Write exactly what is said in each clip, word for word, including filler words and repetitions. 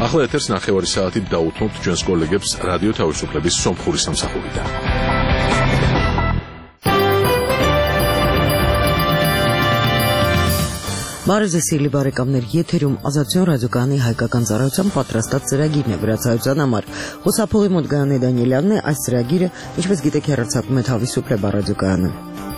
ახლა ეთერს ნახევარი საათით დაუთმობთ ჩვენს კოლეგებს რადიო თავისუფლების სომხური სამსახურიდან. Բարև սիրելի բարեկամներ, եթերում ազատություն ռադիոկայանի հայկական ծառայության պատրաստած ծրագիրն է, վրացայության համար Խոսափողի մոտ Գայանե Դանիելյանն է, այս ծրագիրը, ինչպես գիտեք, հեռարձակվում է Թավիսուփլե ռադիոկայանը։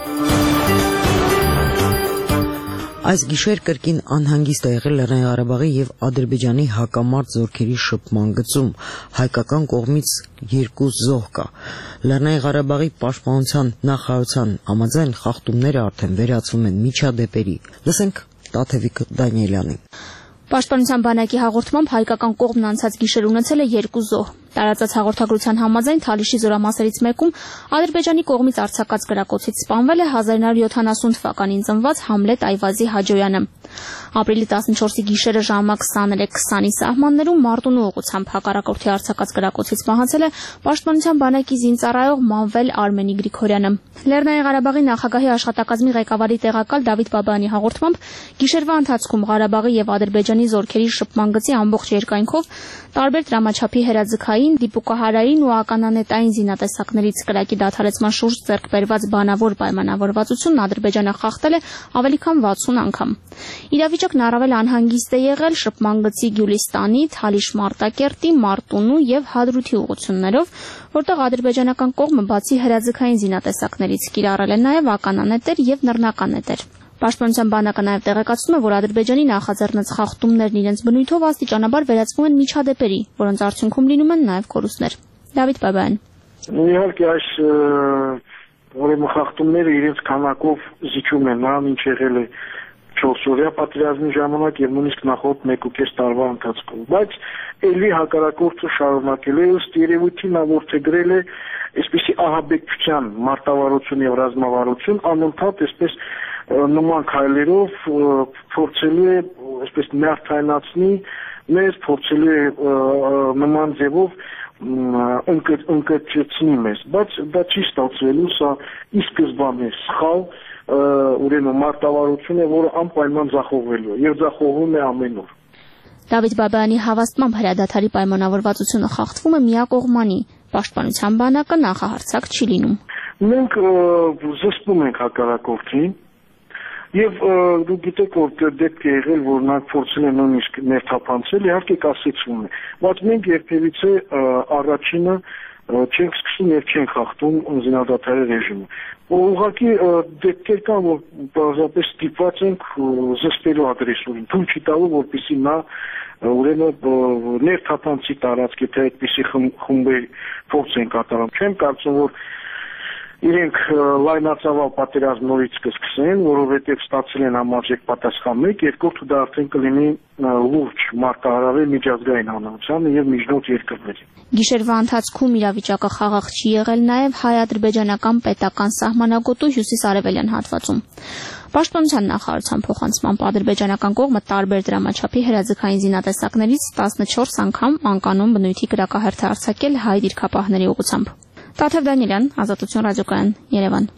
Այս գիշեր կրկին անհանգիստ է եղել Լեռնային Ղարաբաղի եւ Ադրբեջանի հակամարտ զորքերի շփման գծում, հայկական կողմից երկու զոհ կա։ Լեռնային Ղարաբաղի պաշտպանության նախարարության համաձայն խախտումները արդեն վերածվում են միջադեպերի։ Լսենք Տաթևիկ Դանիելյանին։ Պաշտպանության բանակի հաղորդմամբ հայկական կողմն անցած գիշեր ունեցել է երկու զոհ։ Տարածած հաղորդագրության համաձայն Թալիշի զորամասերից մեկում Ադրբեջանի կողմից արձակած գրակոծից սպանվել է հազար նոր յոթանասուն թվականին ծնված Համլետ Այվազի Հաջոյանը։ Ապրիլի տասնչորսի գիշերը ժամը քսաներեք քսանի սահմաններում Մարտունու ուղղությամբ հակառակորդի արձակած գրակոծից մահացել է պաշտպանության բանակի զինծառայող Մանվել Արմենի Գրիգորյանը։ Լեռնային Ղարաբաղի նախագահի աշխատակազմի ղեկավարի տեղակալ Դավիթ Բաբայանի հաղորդմամբ գիշերվա ընթացքում Ղարաբաղի եւ Ադրբեջանի զորքերի շփման գծի ամբողջ երկայնքով տարբեր դրամաչափի հերաձգային, դիպուկահարային ու ականանետային զինատեսակներից կրակի դադարեցման շուրջ ձեռք բերված բանավոր պայմանավորվածությունն Ադրբեջանը խախտել է ավելի քան վաթսուն անգամ։ Իրավիճակն առավել անհանգիստ է եղել շփման գծի Գյուլիստանի, Թալիշ Մարտակերտի, Մարտունու եւ Հադրութի ուղղություններով, որտեղ ադրբեջանական կողմը բացի հրաձգային զինատեսակներից կիրառել է նաեւ ականանետեր եւ նռնականետեր։ Պաշտպանության բանակը նաեւ տեղեկացնում է, որ Ադրբեջանի նախաձեռնած խախտումներն իրենց բնույթով աստիճանաբար վերածվում են միջադեպերի, որոնց արդյունքում լինում են նաեւ կորուստներ։ Դավիթ Բաբայան։ Իհարկե այս ուրեմն խախտումները իրենց քանակով զիջում են նրան, ինչ եղել է չորսօրյա պատերազմի ժամանակ եւ նույնիսկ նախորդ մեկուկես տարվա ընթացքում, բայց ելի հակառակորդը շարունակել է ըստ երևույթին նա որդեգրել է այսպիսի ահաբեկչության մարտավարություն եւ ռազմավարություն անընդհատ այսպես նման քայլերով փորձելու է այսպես նյարդայնացնի մեզ, փորձելու է նման ձևով ընկճեցնի մեզ, բայց դա չի ստացվելու, սա ի սկզբանե սխալ ուրեմն մարտավարություն է, որը անպայման ձախողվելու է եւ ձախողվում է ամեն օր։ Դավիթ Բաբայանի հավաստմամբ հրադադարի պայմանավորվածությունը խախտվում է միակողմանի, պաշտպանության բանակը նախահարձակ չի լինում։ Մենք զսպում ենք հակառակորդին եւ դուք գիտեք, որ դեպք է եղել, որ նա փորձել է նույնիսկ ներթափանցել, իհարկե կասեցվում է, բայց մենք երբևիցե առաջինը չենք սկսում եւ չենք խախտում զինադադարի ռեժիմը։ Ուղղակի դեպքեր կան, որ բազմապես ստիպված ենք զսպելու ադրեսորին, թույլ չի տալու, որպեսզի նա ուրեմն ներթափանցի տարածքի, թե այդպիսի խմբեր փորձ են կատարում։ Չեմ կարծում, որ իրենք լայնածավալ պատերազմ նորից կսկսեն, որովհետև ստացել են համարժեք պատասխան մեկ, երկրորդը դա արդեն կլինի լուրջ մարտահրավեր միջազգային հանրությանը եւ միջնորդ երկրներին։ Գիշերվա ընթացքում իրավիճակը խաղաղ չի եղել նաեւ հայ-ադրբեջանական պետական սահմանագոտու հյուսիս-արևելյան հատվածում։ Պաշտպանության նախարարության փոխանցմամբ ադրբեջանական կողմը տարբեր դրամաչափի հրաձգային զինատեսակներից տասնչորս անգամ անկանոն բնույթի կրակահերթ է արձակել հայ դիրքապահների ուղղությամբ։ Տաթև Դանիելյան, Ազատություն ռադիոկայան, Երևան։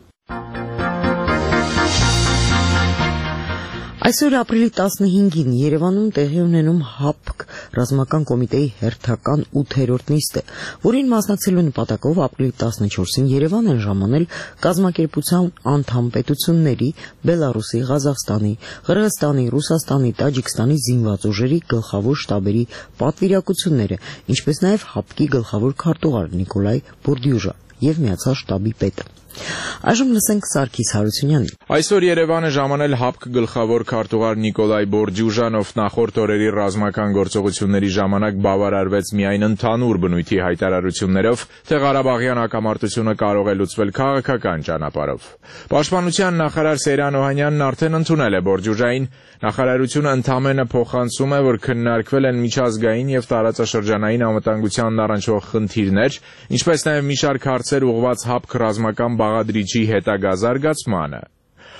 Այսօր ապրիլի տասնհինգին Երևանում տեղի ունենում ՀԱՊԿ ռազմական կոմիտեի հերթական ութերորդ նիստը, որին մասնակցելու նպատակով ապրիլի տասնչորսին Երևան են ժամանել կազմակերպության անդամ պետությունների Բելարուսի, Ղազախստանի, Qırğızstani, Ռուսաստանի, Տաջիկստանի զինված ուժերի գլխավոր շտաբերի պատվիրակությունները, ինչպես նաև ՀԱՊԿ-ի գլխավոր քարտուղար Նիկոլայ Բորդյուժը եւ միացյալ շտաբի պետը։ Այժմ լսենք Սարգիս Հարությունյանին։ Այսօր Երևան է ժամանել ՀԱՊԿ գլխավոր քարտուղար Նիկոլայ Բորդյուժան, ով նախորդ օրերի ռազմական գործողությունների ժամանակ բավարարվեց միայն ընդհանուր բնույթի հայտարարություններով, թե Ղարաբաղյան հակամարտությունը կարող է լուծվել քաղաքական ճանապարհով։ Պաշտպանության նախարար Սեյրան Օհանյանն արդեն ընդունել է Բորդյուժային, նախարարությունը ընդամենը փոխանցում է, որ քննարկվել են միջազգային եւ տարածաշրջանային անվտանգությանն առնչվող խնդիրներ, ինչպես նաեւ մի շարք հարցեր ուղղված ՀԱՊԿ ռազմական բաղադրիչի հետագա զարգացմանը։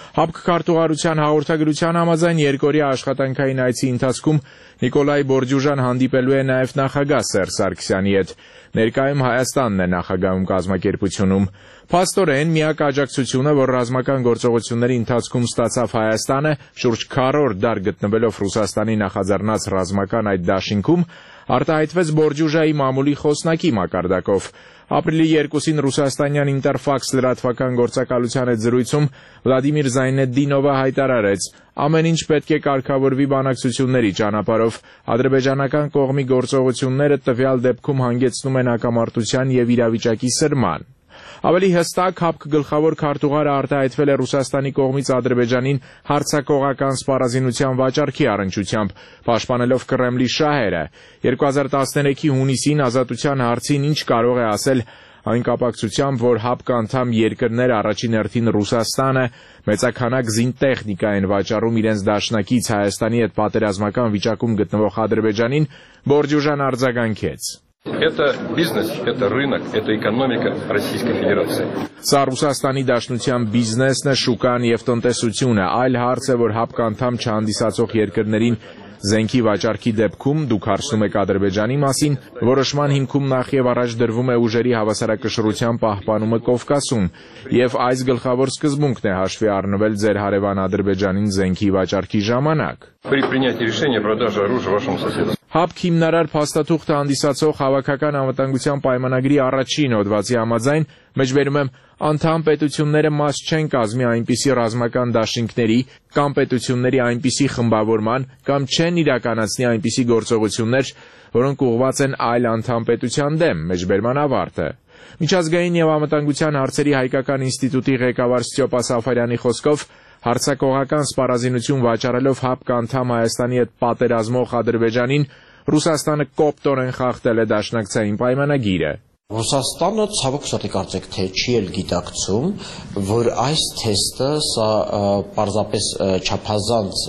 ՀԱՊԿ քարտուղարության հաղորդագրության համաձայն երկօրյա աշխատանքային այցի ընթացքում Նիկոլայ Բորջուժան հանդիպելու է նաև նախագահ Սերժ Սարգսյանի հետ։ Ներկայում Հայաստանն է նախագահում կազմակերպությունում։ Փաստորեն միակ աջակցությունը, որ ռազմական գործողությունների ընթացքում ստացավ Հայաստանը, շուրջ քառորդ դար գտնվելով Ռուսաստանի նախաձեռնած ռազմական այդ դաշինքում, արտահայտվեց Բորջուժայի մամուլի խոսնակի մակարդակով։ Ապրիլի երկուսին ռուսաստանյան Ինտերֆաքս լրատվական գործակալության հետ զրույցում Վլադիմիր Զայնեդդինովը հայտարարեց. ամեն ինչ պետք է կարգավորվի բանակցությունների ճանապարհով, ադրբեջանական կողմի գործողությունները տվյալ դեպքում հանգեցնում են հակամարտության եւ իրավիճակի սրման։ Ավելի հստակ ՀԱՊԿ գլխավոր քարտուղարը արտահայտվել է Ռուսաստանի կողմից Ադրբեջանին հարձակողական սպառազինության վաճառքի առնչությամբ, պաշտպանելով Կրեմլի շահերը։ երկու հազար տասներեքի հունիսին ազատության հարցին ինչ կարող է ասել այն կապակցությամբ, որ ՀԱՊԿ անդամ երկրներ առաջին հերթին Ռուսաստանը մեծաքանակ զինտեխնիկա են վաճառում իրենց դաշնակից Հայաստանի հետ պատերազմական վիճակում գտնվող Ադրբեջանին, Բորջուժան արձագանքեց. Это бизнес, это рынок, это экономика Российской Федерации. Սա Ռուսաստանի Դաշնության բիզնեսն է, շուկան եւ տնտեսությունը, այլ հարց է, որ ՀԱՊԿ անդամ չհանդիսացող երկրներին զենքի վաճառքի դեպքում դուք հարցնում եք Ադրբեջանի մասին, որոշման հիմքում նախ եւ առաջ դրվում է ուժերի հավասարակշռության պահպանումը Կովկասում, եւ այս գլխավոր սկզբունքն է հաշվի առնվել ձեր հարևան Ադրբեջանին զենքի վաճառքի ժամանակ։ При принятии решения продажи оружия вашему соседу. ՀԱՊԿ հիմնարար փաստաթուղթը հանդիսացող հավաքական անվտանգության պայմանագրի առաջին հոդվածի համաձայն, մեջբերում եմ, անդամ պետությունները մաս չեն կազմի այնպիսի ռազմական դաշինքների կամ պետությունների այնպիսի խմբավորման կամ չեն իրականացնի այնպիսի գործողություններ, որոնք ուղղված են այլ անդամ պետության դեմ, մեջբերման ավարտը։ Միջազգային եւ անվտանգության հարցերի հայկական ինստիտուտի ղեկավար Ստյոպա Սաֆարյանի խոսքով հարձակողական սպառազինություն վաճառելով ՀԱՊԿ անդամ Հայաստանի հետ պատերազմող Ադրբեջանին Ռուսաստանը կոպտորեն խախտել է դաշնակցային պայմանագիրը։ Ռուսաստանը ցավոք սրտի կարծեք թե չի էլ գիտակցում, որ այս թեստը սա պարզապես չափազանց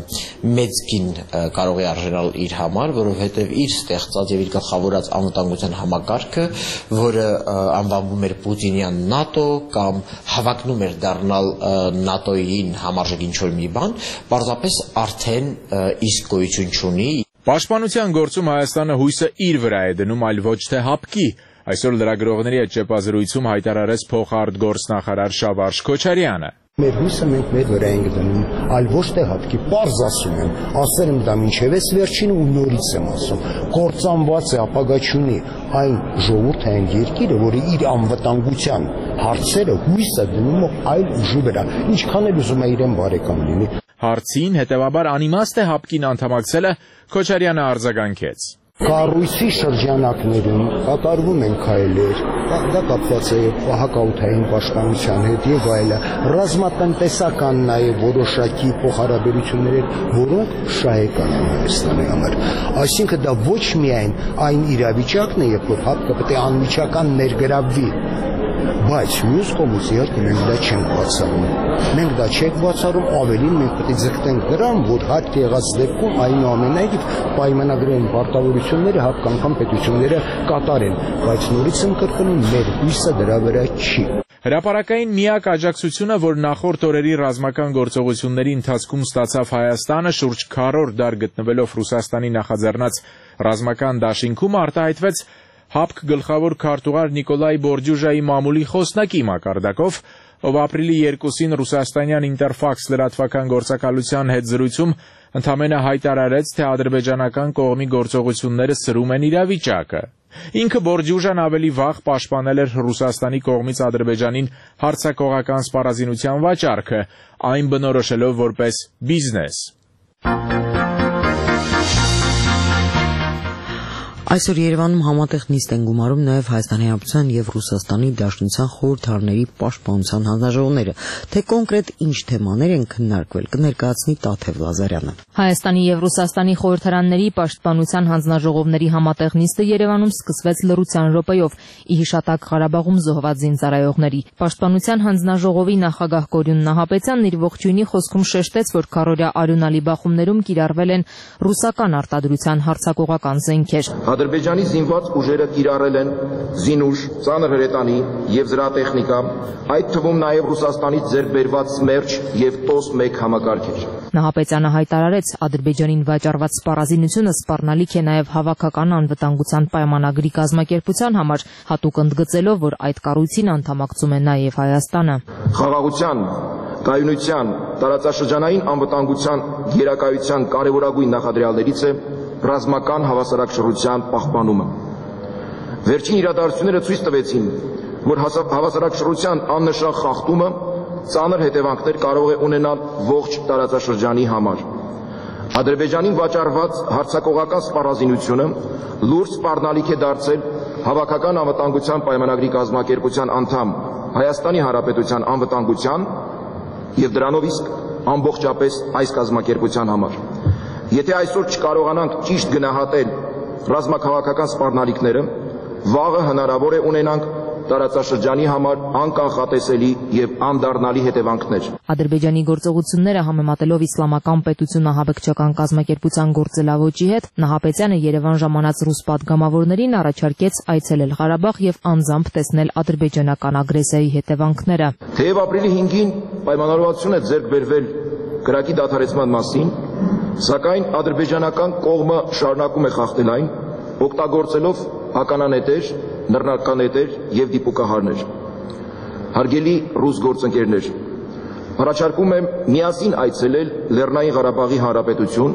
մեծ գին կարող է արժանալ իր համար, որովհետև իր ստեղծած եւ իր գլխավորած անվտանգության համակարգը, որը անվանվում էր Պուտինյան ՆԱՏՕ կամ հավակնում էր դառնալ ՆԱՏՕ-ին համարժեք ինչ-որ մի բան, պարզապես արդեն իսկ գոյություն չունի։ Պաշտպանության գործում Հայաստանը հույսը իր վրա է դնում, այլ ոչ թե ՀԱՊԿ-ի։ Այսօր լրագրողների հետ ճեպազրույցում հայտարարեց փոխարտգործնախարար Շավարժ Քոչարյանը։ Մեր հույսը մենք մեր վրա ենք դնում, այլ ոչ թե ՀԱՊԿ-ի, պարզ ասում եմ, ասել եմ դա մինչև վերջին ու նորից եմ ասում, կործանված է, ապագա չունի այն ժողովուրդը, այն երկիրը, որը իր անվտանգության հարցերը հույսը դնում է այլ ուժի վրա, ինչքան էլ ուզում է իրեն բարեկամ լինի։ Հարցին հետևաբար անիմաստ է ՀԱՊԿ-ին անդամակցելը, Քոչարյանը արձագանքեց։ Կառույցի շրջանակներում կատարվում են քայլեր, դա կապված է հակաօդային պաշտպանության հետ եւ այլն, ռազմատնտեսական նաեւ որոշակի փոխհարաբերություններ, որոնք շահեկան են Հայաստանի համար։ Այսինքն դա ոչ միայն այն իրավիճակն է, երբ որ ՀԱՊԿ-ը պետք է անմիջական ներգրավվի, բայց մյուս կողմից իհարկե մենք դա չենք բացառում։ Մենք դա չենք բացառում, ավելին մենք պետք է ձգտենք դրան, որ հարկ եղած դեպքում այնուամենայնիվ պայմանագրային պարտավորությունները ՀԱՊԿ անդամ պետությունները կատարեն, բայց նորից եմ կրկնում, մեր հույսը դրա վրա չի։ Հրապարակային միակ աջակցությունը, որ նախորդ օրերի ռազմական գործողությունների ընթացքում ստացավ Հայաստանը, շուրջ քառորդ դար գտնվելով Ռուսաստանի նախաձեռնած ռազմական դաշինքում, արտահայտվեց ՀԱՊԿ գլխավոր քարտուղար Նիկոլայ Բորջուժայի մամուլի խոսնակի մակարդակով, ով ապրիլի երկուսին ռուսաստանյան Ինտերֆաքս լրատվական գործակալության հետ զրույցում ընդամենը հայտարարեց, թե ադրբեջանական կողմի գործողությունները սրում են իրավիճակը։ Ինքը Բորջուժան ավելի վաղ պաշտպանել էր Ռուսաստանի կողմից Ադրբեջանին հարձակողական սպառազինության վաճառքը, այն բնորոշելով որպես բիզնես։ Այսօր Երևանում համատեղ նիստ են գումարում նաև Հայաստանի Հանրապետության եւ Ռուսաստանի Դաշնության խորհրդարանների պաշտպանության հանձնաժողովները, թե կոնկրետ ինչ թեմաներ են քննարկվել, կներկայացնի Տաթև Լազարյանը։ Հայաստանի եւ Ռուսաստանի խորհրդարանների պաշտպանության հանձնաժողովների համատեղ նիստը Երևանում սկսվեց լռության րոպեով՝ ի հիշատակ Ղարաբաղում զոհված զինծառայողների։ Պաշտպանության հանձնաժողովի նախագահ Կորյուն Նահապետյանն իր ողջույնի խոսքում շեշտեց, որ քառօրյա արյունալի բախումներում կիրառվել են ռուսական արտադրության հարձակողական զենքեր։ Ադրբեջանի զինված ուժերը կիրառել են զինուժ, ծանր հրետանի եւ զրահտեխնիկա, այդ թվում նաեւ Ռուսաստանից ձեռք բերված Սմերջ եւ Տոս մեկ համակարգեր։ Նահապետյանը հայտարարեց, Ադրբեջանին վաճառված սպառազինությունը սպառնալիք է նաև հավաքական անվտանգության պայմանագրի կազմակերպության համար, հատուկ ընդգծելով, որ այդ կառույցին անդամակցում է նաև Հայաստանը։ Խաղաղության, կայունության, տարածաշրջանային անվտանգության գերակայության կարևորագույն նախադրյալներից է ռազմական հավասարակշռության պահպանումը։ Վերջին իրադարձությունները ցույց տվեցին, որ հավասարակշռության աննշան խախտումը ծանր հետևանքներ կարող է ունենալ ողջ տարածաշրջանի համար։ Ադրբեջանին վաճառված հարձակողական սպառազինությունը լուրջ սպառնալիք է դարձել հավաքական անվտանգության պայմանագրի կազմակերպության անդամ Հայաստանի Հանրապետության անվտանգության եւ դրանով իսկ ամբողջապես այս կազմակերպության համար։ Եթե այսօր չկարողանանք ճիշտ գնահատել ռազմաքաղաքական սպառնալիքները, վաղը հնարավոր է ունենանք տարածաշրջանի համար անկանխատեսելի եւ անդառնալի հետևանքներ։ Ադրբեջանի գործողությունները համեմատելով իսլամական պետություն ահաբեկչական կազմակերպության գործելավոճի հետ, Նահապետյանը Երևան ժամանած ռուս պատգամավորներին առաջարկեց այցելել Ղարաբաղ եւ անձամբ տեսնել ադրբեջանական ագրեսիայի հետևանքները։ Թեև ապրիլի հինգին պայմանավորվածություն է ձեռք բերվել կրակի դադարեցման մասին, սակայն ադրբեջանական կողմը շարունակում է խախտել այն, օգտագործելով ականանետեր, նռնականետեր եւ դիպուկահարներ։ Հարգելի ռուս գործընկերներ, առաջարկում եմ միասին այցելել Լեռնային Ղարաբաղի Հանրապետություն,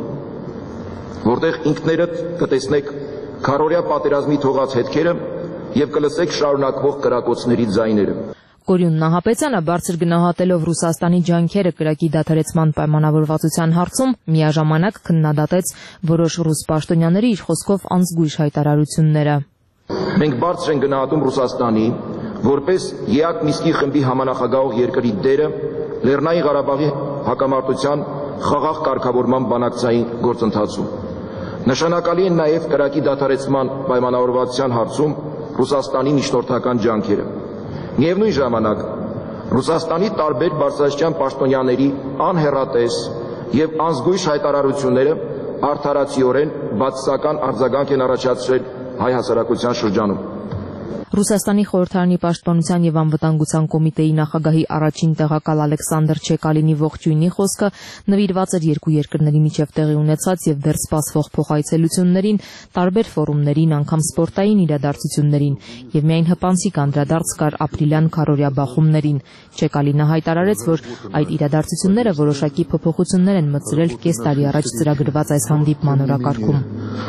որտեղ ինքներդ կտեսնեք քարորյա պատերազմի թողած հետքերը եւ կլսեք շարունակվող կրակոցների ձայները։ Կորյուն Նահապետյանը բարձր գնահատելով Ռուսաստանի ջանքերը կրակի դադարեցման պայմանավորվածության հարցում միաժամանակ քննադատեց որոշ ռուս պաշտոնյաների իր խոսքով անզգույշ հայտարարությունները։ Մենք բարձր ենք գնահատում Ռուսաստանի որպես ԵԱԿ Մինսկի խմբի համանախագահող երկրի դերը Լեռնային Ղարաբաղի հակամարտության խաղաղ կարգավորման բանակցային գործընթացում։ Նշանակալի են նաև կրակի դադարեցման պայմանավորվածության հարցում Ռուսաստանի միջնորդական ջանքերը։ Միևնույն ժամանակ Ռուսաստանի տարբեր բարձրաստիճան պաշտոնյաների անհեռատես եւ անզգույշ հայտարարությունները արդարացիորեն բացասական արձագանք են առաջացրել հայ հասարակության շրջանում։ Ռուսաստանի խորհրդարանի պաշտպանության եւ անվտանգության կոմիտեի նախագահի առաջին տեղակալ Ալեքսանդր Չեկալինի ողջույնի խոսքը նվիրված էր երկու երկրների միջև տեղի ունեցած եւ դեռ սպասվող փոխայցելություններին, տարբեր ֆորումներին, անգամ սպորտային իրադարձություններին եւ միայն հպանցիկ անդրադարձ կար ապրիլյան քարորյա բախումներին։ Չեկալինը հայտարարեց, որ այդ իրադարձությունները որոշակի փոփոխություններ են մտցրել կես տարի առաջ ծրագրված այս հանդիպման օրակարգում։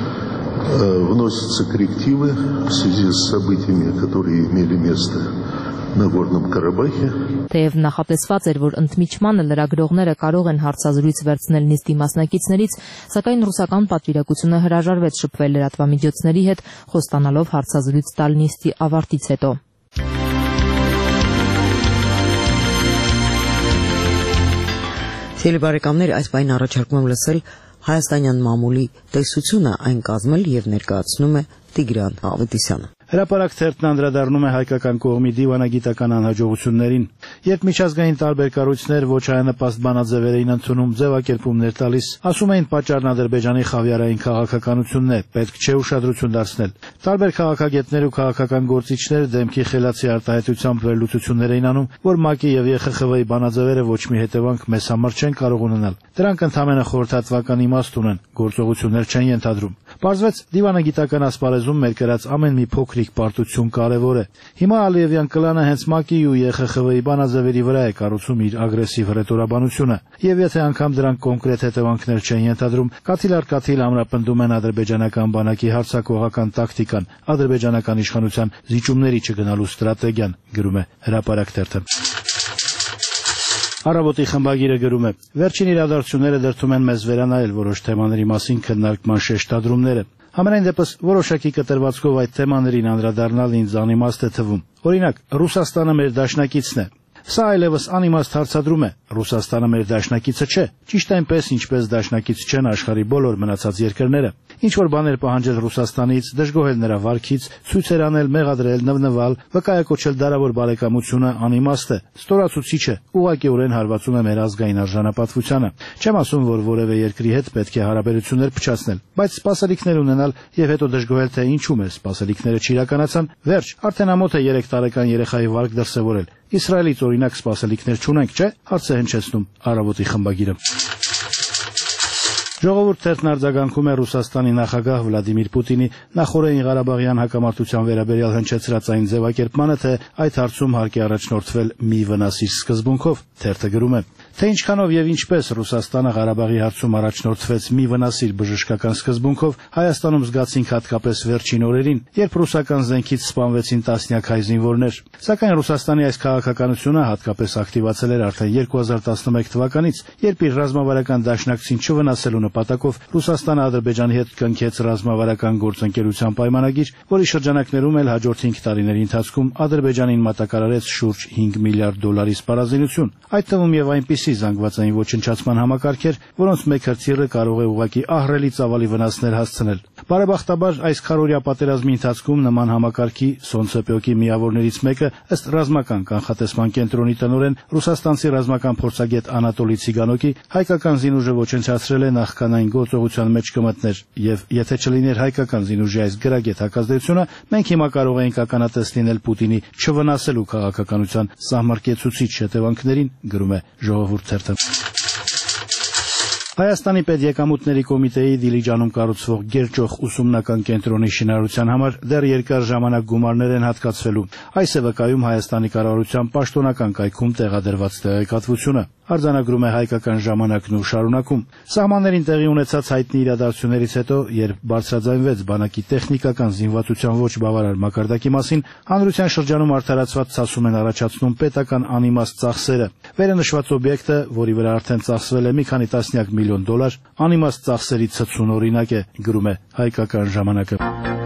Вносятся коррективы в связи с событиями, которые имели место на Горном Карабахе. Թեև նախատեսված էր, որ ընդմիջմանը լրագրողները կարող են հարցազրույց վերցնել նիստի մասնակիցներից, սակայն ռուսական պատվիրակությունը հրաժարվեց շփվել լրատվամիջոցների հետ, խոստանալով հարցազրույց տալ նիստի ավարտից հետո։ Թելի բարեկամներ, այս պայն առաջարկում եմ լսել հայաստանյան մամուլի տեսությունը, այն կազմել եւ ներկայացնում է Տիգրան Ավետիսյանը։ Հրապարակ թերթն անդրադառնում է հայկական կողմի դիվանագիտական անհաջողություններին, երբ միջազգային տարբեր կառույցներ ոչ հայանպաստ բանաձևեր էին ընդունում, ձևակերպումներ տալիս, ասում էին պատճառն Ադրբեջանի խավիարային քաղաքականությունն է, պետք չէ ուշադրություն դարձնել։ Տարբեր քաղաքագետներ ու քաղաքական գործիչներ դեմքի խելացի արտահայտությամբ վերլուծություններ էին անում, որ ՄԱԿ-ի եւ ԵԽԽՎ-ի բանաձևերը ոչ մի հետևանք մեզ համար չեն կարող ունենալ։ Դրանք ընդհանրապես խորհրդատվական իմաստ ունեն, գործողություններ չեն ենթադրում։ Պարզվեց դիվանագիտական ասպարեզում մեր կրած ամեն մի փոքրիկ պարտություն կարևոր է։ Հիմա Ալիևյան կլանը հենց ՄԱԿ-ի ու ԵԽԽՎ-ի բանաձևերի վրա է կառուցում իր ագրեսիվ հռետորաբանությունը, եւ եթե անգամ դրանք կոնկրետ հետևանքներ չեն ենթադրում, կաթիլ առ կաթիլ ամրապնդում են ադրբեջանական բանակի հարձակողական տակտիկան, ադրբեջանական իշխանության զիջումների չգնալու ստրատեգիան, գրում է Հրապարակ թերթը։ Առավոտի խմբագիրը գրում է. Վերջին իրադարձությունները դրդում են մեզ վերանայել որոշ թեմաների մասին քննարկման շեշտադրումները։ Համենայն դեպս որոշակի կտրվածքով այդ թեմաներին անդրադառնալ ինձ անիմաստ է թվում։ Օրինակ, Ռուսաստանը մեր դաշնակիցն է։ Սա այլևս անիմաստ հարցադրում է։ Ռուսաստանը մեր դաշնակիցը չէ, ճիշտ այնպես, ինչպես դաշնակից չեն աշխարհի բոլոր մնացած երկրները։ Ինչ որ բաներ պահանջել Ռուսաստանից, դժգոհել նրա վարքից, ցույցեր անել, մեղադրել, նվնվալ, վկայակոչել դարավոր բարեկամությունը անիմաստ է, ստորացուցիչ է, ուղղակիորեն հարվածում է մեր ազգային արժանապատվությանը։ Չեմ ասում, որ որևէ երկրի հետ պետք է հարաբերություններ փչացնել, բայց սպասելիքներ ունենալ եւ հետո դժգոհել, թե ինչու մեր սպասելիքները չիրականացան, վերջ, արդեն ամոթ է երեք տարեկան երեխայի վարք դրսևորել։ Իսրայելից օրինակ սպասելիքներ չունենք, չէ՞, հարց է հնչեցնում Առավոտի խմբագիրը։ Ժողովուրդ թերթն արձագանքում է Ռուսաստանի նախագահ Վլադիմիր Պուտինի նախօրեին Ղարաբաղյան հակամարտության վերաբերյալ հնչեցրած այն ձևակերպմանը, թե այդ հարցում հարկ է առաջնորդվել մի վնասիչ սկզբունքով։ Թերթը գրում է. Թե ինչքանով եւ ինչպես Ռուսաստանը Ղարաբաղի հարցում առաջնորդվեց մի վնասիչ բժշկական սկզբունքով, Հայաստանում զգացինք հատկապես վերջին օրերին, երբ ռուսական զենքից սպանվեցին տասնյակ հայ զինվորներ։ Սակայն Ռուսաստանի այս քաղաքականությունը հատկապես ակտիվացել էր արդեն երկու հազար տասնմեկ թվականից, երբ իր ռազմավարական դաշնակցին չվնասելու նպատակով Ռուսաստանը Ադրբեջանի հետ կնքեց ռազմավարական գործընկերության պայմանագիր, որի շրջանակներում էլ հաջորդ հինգ տարիների ընթացքում Ադրբեջանին մատակարարեց շուրջ հինգ միլիարդ դոլարի սպառազինություն, այդ թվում եւ այնպիսի զանգվածային ոչնչացման համակարգեր, որոնց մեկ հրթիռը կարող է ուղղակի ահռելի ծավալի վնասներ հասցնել։ Բարեբախտաբար այս քարորյա պատերազմի ընթացքում նման համակարգի Սոնցեպյոկի միավորներից մեկը ըստ ռազմական կանխատեսման կենտրոնի տնօրեն ռուսաստանցի ռազմական փորձագետ Անատոլի Ցիգանոկի հայկական զինուժը ոչնչացրել է նախքանային գործողության մեջ կմտներ, եւ եթե չլիներ հայկական զինուժի այս գրագետ հակազդեցությունը, մենք հիմա կարող էինք ականատես լինել Պուտինի չվնասելու քաղաքականության սահմռկեցուցիչ հետևանքներին, գրում է Ժողովուրդ թերթը։ Հայաստանի պետեկամուտների կոմիտեի Դիլիջանում կառուցվող Գերճոխ ուսումնական կենտրոնի շինարարության համար դեռ երկար ժամանակ գումարներ են հատկացվելու։ Այս է վկայում Հայաստանի կառավարության պաշտոնական կայքում տեղադրված տեղեկատվությունը։ Արձանագրում է Հայկական ժամանակն ու շարունակում։ Սահմաններին տեղի ունեցած հայտնի իրադարձություններից հետո, երբ բարձրաձայնվեց բանակի տեխնիկական զինվածության ոչ բավարար մակարդակի մասին, հանրության շրջանում արդարացված ցասում են առաջացնում պետական անիմաստ ծախսերը։ Վերը նշված օբյեկտը, որի վրա արդեն ծախսվել է մի քանի տասնյակ միլիոն դոլար, անիմաստ ծախսերի ցցուն օրինակ է, գրում է Հայկական ժամանակը։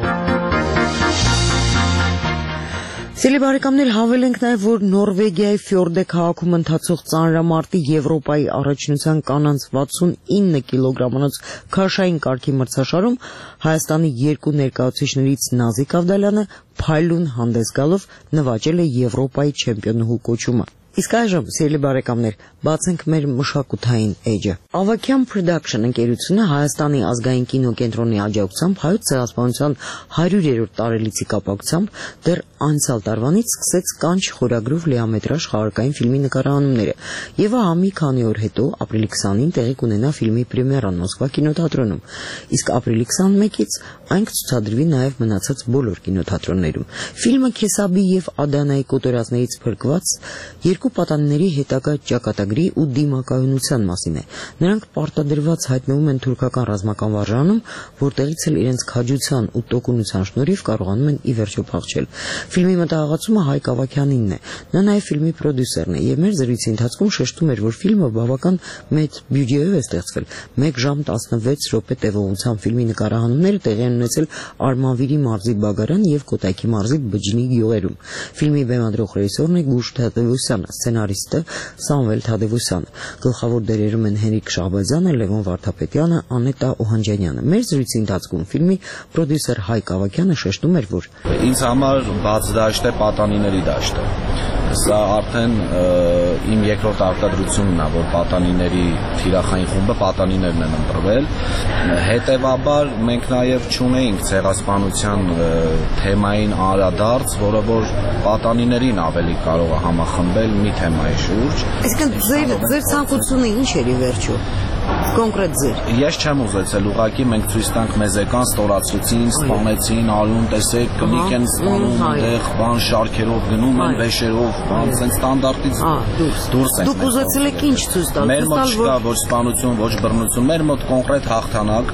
Սիրելի բարեկամներ, հավելենք նաև, որ Նորվեգիայի Ֆյորդե քաղաքում ընթացող ծանրամարտի Եվրոպայի առաջնության կանանց վաթսունինը կիլոգրամանոց քաշային կարգի մրցաշարում Հայաստանի երկու ներկայացուցիչներից Նազիկ Ավդալյանը փայլուն հանդես գալով նվաճել է Եվրոպայի չեմպիոնուհու կոչումը։ Իսկ այժմ, սիրելի բարեկամներ, բացենք մեր մշակութային էջը։ Ավագյան Production ընկերությունը Հայաստանի ազգային կինոկենտրոնի աջակցությամբ Հայոց ցեղասպանության հարյուրերորդ տարելիցի կապակցությամբ դեռ անցյալ տարվանից սկսեց Կանչ խորագրով լիամետրաժ խաղարկային ֆիլմի նկարահանումները, եւ ահա մի քանի օր հետո ապրիլի քսանին տեղի կունենա ֆիլմի պրեմիերան Մոսկվա կինոթատրոնում, իսկ ապրիլի քսանմեկից այն կցուցադրվի նաև մնացած բոլոր կինոթատրոններում։ Ֆիլմը Քեսաբի եւ Ադանայի կոտորածներից փրկված երկու պատանիների հետագա ճակատագրի ու դիմակայունության մասին է։ Նրանք պարտադրված հայտնվում են թուրքական ռազմական վարժանում, որտեղից էլ իրենց քաջության ու տոկունության շնորհիվ կարողանում են ի վերջո փախչել։ Ֆիլմի մտահղացումը Հայկ Ավագյանինն է։ Նա նաև ֆիլմի պրոդյուսերն է եւ մեր զրույցի ընթացքում շեշտում էր, որ ֆիլմը բավական մեծ բյուջեով է ստեղծվել։ մեկ ժամ տասնվեց րոպե տևողությամբ ֆիլմի նկարահանումները տեղի են ունեցել Արմանվիրի մարզի Բագարան եւ Կոտայքի մարզի Բջնի գյուղերում։ Ֆիլմի բեմադրող ռեժիսորն է Գուշ Թադևոսյանը, սցենարիստը Սամվել Թադևոսյանը։ Գլխավոր դերերում են Հենրիկ Շահբազյանը, Լևոն Վարդապետյանը, Անետա Օհանջանյանը։ Մեր զրույցի ընթացքում ֆիլմի պրոդյուսեր Հայկ Ավագյանը շեշտում էր, որ ինձ համար բաց դաշտ է պատանիների դաշտը։ Սա արդեն իմ երկրորդ արտադրությունն է, որ պատանիների թիրախային խումբը պատանիներն են ընտրվել։ Հետևաբար մենք նաև չունեինք ցեղասպանության թեմային անդրադարձ, որը որ պատանիներին ավելի կարող է համախմբել մի թեմայի շուրջ։ Իսկ ձեր ձեր ցանկությունը ինչ էր ի վերջո։ Կոնկրետ ձեր։ Ես չեմ ուզեցել, ուղղակի մենք ցույց տանք մեզեկան ստորացրեցին, սպանեցին, արյուն տեսեք, կնիկ են սպանում, այդեղ բան շարքերով գնում են, վեշերով, բան ցենց ստանդարտից դուրս են։ Դուք ուզեցել եք ինչ ցույց տալ։ Մեր մոտ չկա ոչ սպանություն, ոչ բռնություն, մեր մոտ կոնկրետ հաղթանակ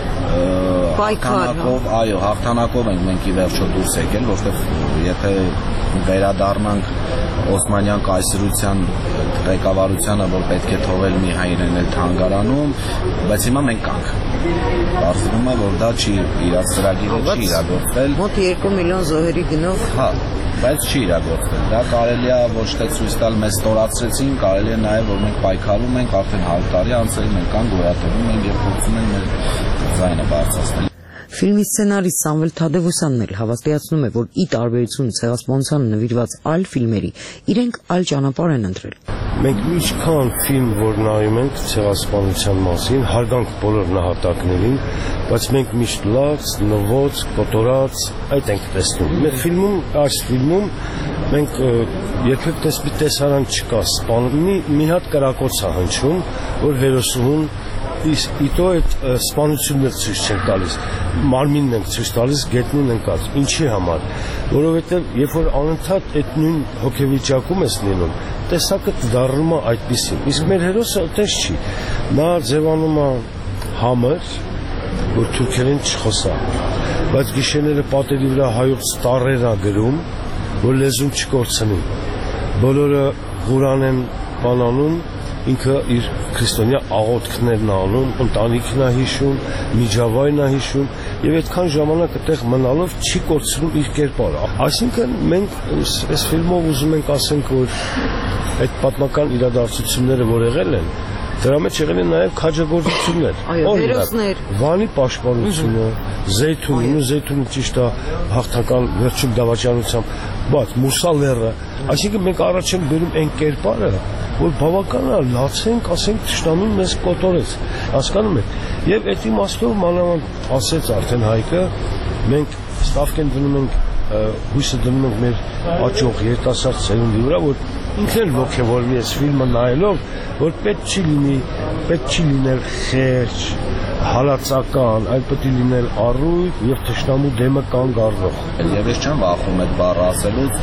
հաղթանակով, այո, հաղթանակով ենք մենք ի վերջո դուրս եկել, որովհետև եթե վերադառնանք Օսմանյան կայսրության ղեկավարությանը, որ պետք է թողել մի հայրեն էլ թանգարանում, բայց հիմա մենք կանք։ Բարձրում է, որ դա չի իրաց ծրագիրը չի իրագործվել։ Մոտ երկու միլիոն զոհերի գնով։ Հա, բայց չի իրագործվել։ Դա կարելի է ոչ թե ցույց տալ, մեզ ստորացրեցին, կարելի է նաև որ մենք պայքարում ենք, արդեն հարյուր տարի անցել, մենք կան գոյատևում ենք եւ փորձում ենք մեր ձայնը բարձրացնել։ Ֆիլմի սցենարիստ Սամվել Թադևոսյանն էլ հավաստիացնում է, որ ի տարբերություն ցեղասպանությանը նվիրված այլ ֆիլմերի, իրենք այլ ճանապարհ են ընտրել։ Մենք ինչքան ֆիլմ որ նայում ենք ցեղասպանության մասին, հարգանք բոլոր նահատակներին, բայց մենք միշտ լաց, նվոց, կոտորած այդ ենք տեսնում։ Մեր ֆիլմում, այս ֆիլմում մենք երբեք տեսպի տեսարան չկա, սպանումի մի հատ կրակոց է հնչում, որ հերոսուհուն իսկ իտո այդ սպանությունն էլ ցույց չեն տալիս, մարմինն ենք ցույց տալիս, գետնին ընկած։ Ինչի համար? Որովհետև երբ որ անընդհատ այդ նույն հոգեվիճակում ես լինում, տեսակը դառնում է այդպիսին։ Իսկ մեր հերոսը այդպես չի։ Նա ձևանում է համր, որ թուրքերեն չխոսա, բայց գիշերները պատերի վրա հայոց տառեր է գրում, որ լեզուն չկորցնի։ Բոլորը Ղուրան են բանանում, ինքը իր քրիստոնյա աղոթքներն անում, ընտանիքն է հիշում, միջավայրն է հիշում եւ այդքան ժամանակ այդտեղ մնալով չի կորցնում իր կերպարը։ Այսինքն մենք այս ֆիլմով ուզում ենք ասենք, որ այդ պատմական իրադարձությունները, որ եղել են, դրա մեջ եղել են նաև քաջագործություններ։ Օրինակ, Վանի պաշտպանությունը, Զեյթունին, ու Զեյթունը ճիշտ է հաղթական վերջում դավաճանությամբ, բայց Մուսա լեռը, այսինքն մենք առաջ ենք բերում այն կերպարը, որ բավական է լացենք, ասենք թշնամին մեզ կոտորեց, հասկանում եք։ Եվ այդ իմաստով մանավանդ ասեց արդեն Հայկը, մենք ստավք են դնում ենք, հույսը դնում ենք մեր աճող երիտասարդ սերունդի վրա, որ ինքն էլ ոգևորվի այս ֆիլմը նայելով, որ պետք չի լինի, պետք չի լինել խեղճ, հալածական, այլ պետք է լինել առույգ եւ թշնամու դեմը կանգ առնող։ Եվ ես չեմ վախում այդ բառը ասելուց,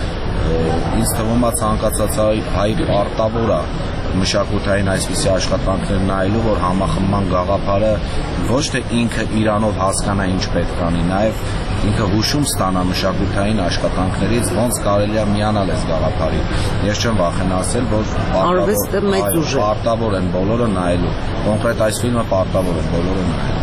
ինձ թվում է ցանկացած հայ արտավոր է մշակութային այսպիսի աշխատանքներ նայելու, որ համախմբման գաղափարը ոչ թե ինքը իրանով հասկանա ինչ պետք անի, նաև ինքը հուշում ստանա մշակութային աշխատանքներից, ոնց կարելի է միանալ այս գաղափարին։ Ես չեմ վախենա ասել, որ պարտավոր են բոլորը նայելու, կոնկրետ այս ֆիլմը պարտավոր են բոլորը նայելու։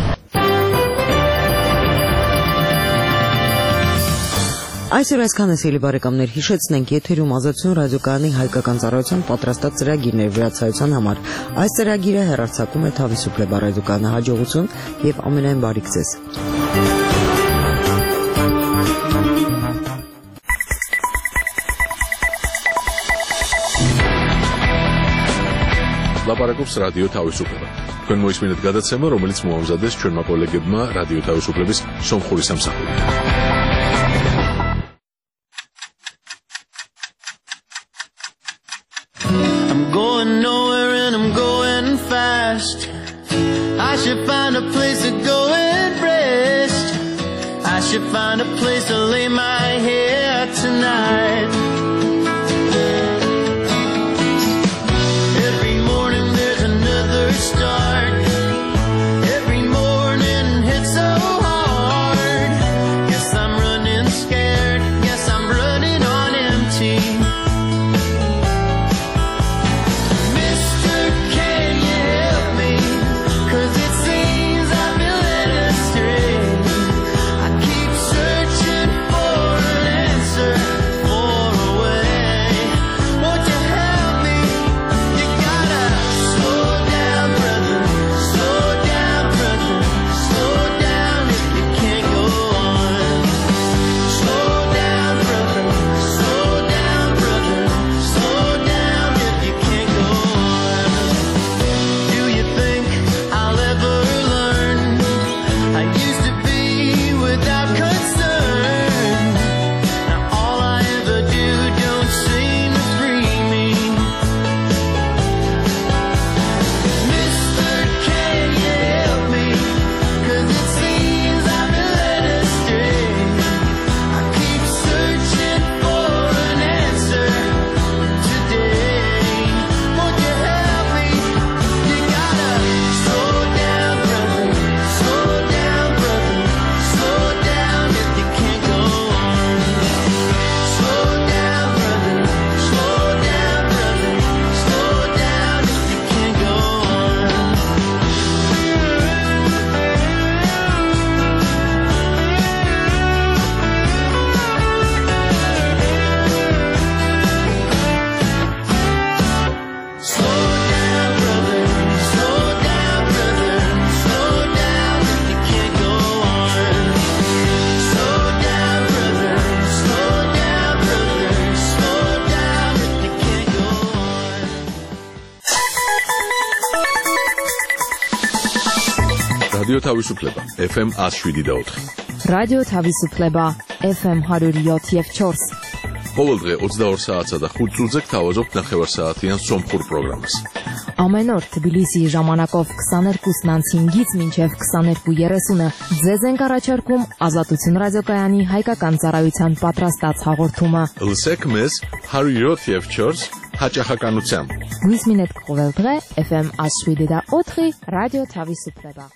Այսօր այսքան է, սիրելի բարեկամներ, հիշեցնենք, եթերում Ազատություն ռադիոկայանի հայկական ծառայության պատրաստած ծրագիրն էր վրացայության համար։ Այս ծրագիրը հեռարձակում է Թավիսուփլե ռադիոկայանը, հաջողություն եւ ամենայն բարիք ձեզ։ Լապարակոպս ռադիո Թավիսուփլե։ Քան մոյս մինուտ գադացեմը, რომელიც մոհամզադես չորմա կոլեգեդմա ռադիո Թավիսուփլեբիս Սոմխորիս ամսախորի։ Going nowhere and I'm going fast. I should find a place to go and rest. I should find a place to lay my head tonight. Every morning there's another start. Every morning hits so hard. Guess I'm running scared. Guess I'm running on empty. Away. რადიო თავისუფლება ეფ ემ one oh seven და four. რადიო თავისუფლება ეფ ემ one oh seven და four. ყოველდღე ოცდაორ საათსა და ხუთ წუთზე გთავაზობთ ნახევარსაათიან სომხურ პროგრამას. Ամեն օր Թբիլիսիի ժամանակով twenty-two հինգից մինչև twenty-two thirty-ը ձեզ ենք առաջարկում Ազատություն ռադիոկայանի հայկական ծառայության պատրաստած հաղորդումը։ Լսեք մեզ one oh seven და four հաճախականությամբ։ Գույս մինետ կողել դրե էֆ էմ one oh seven და four ռադիո Թավիսուպլեբա։